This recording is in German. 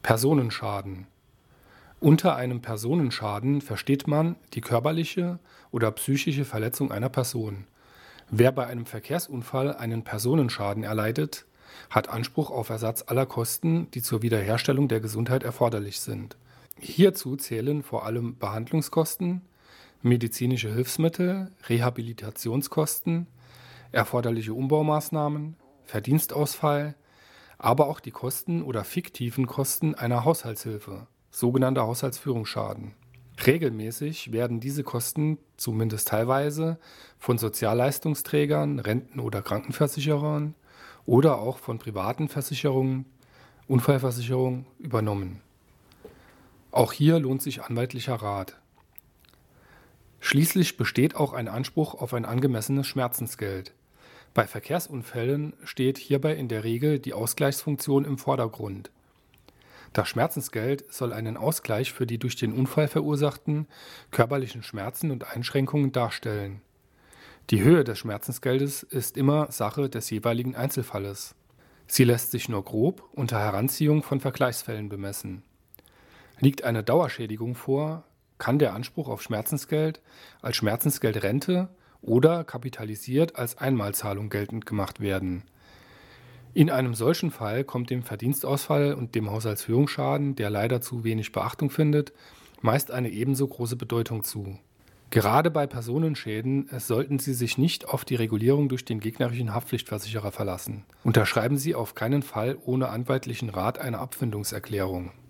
Personenschaden. Unter einem Personenschaden versteht man die körperliche oder psychische Verletzung einer Person. Wer bei einem Verkehrsunfall einen Personenschaden erleidet, hat Anspruch auf Ersatz aller Kosten, die zur Wiederherstellung der Gesundheit erforderlich sind. Hierzu zählen vor allem Behandlungskosten, medizinische Hilfsmittel, Rehabilitationskosten, erforderliche Umbaumaßnahmen, Verdienstausfall, aber auch die Kosten oder fiktiven Kosten einer Haushaltshilfe, sogenannter Haushaltsführungsschaden. Regelmäßig werden diese Kosten zumindest teilweise von Sozialleistungsträgern, Renten- oder Krankenversicherern oder auch von privaten Versicherungen, Unfallversicherungen übernommen. Auch hier lohnt sich anwaltlicher Rat. Schließlich besteht auch ein Anspruch auf ein angemessenes Schmerzensgeld. Bei Verkehrsunfällen steht hierbei in der Regel die Ausgleichsfunktion im Vordergrund. Das Schmerzensgeld soll einen Ausgleich für die durch den Unfall verursachten körperlichen Schmerzen und Einschränkungen darstellen. Die Höhe des Schmerzensgeldes ist immer Sache des jeweiligen Einzelfalles. Sie lässt sich nur grob unter Heranziehung von Vergleichsfällen bemessen. Liegt eine Dauerschädigung vor, kann der Anspruch auf Schmerzensgeld als Schmerzensgeldrente oder kapitalisiert als Einmalzahlung geltend gemacht werden. In einem solchen Fall kommt dem Verdienstausfall und dem Haushaltsführungsschaden, der leider zu wenig Beachtung findet, meist eine ebenso große Bedeutung zu. Gerade bei Personenschäden sollten Sie sich nicht auf die Regulierung durch den gegnerischen Haftpflichtversicherer verlassen. Unterschreiben Sie auf keinen Fall ohne anwaltlichen Rat eine Abfindungserklärung.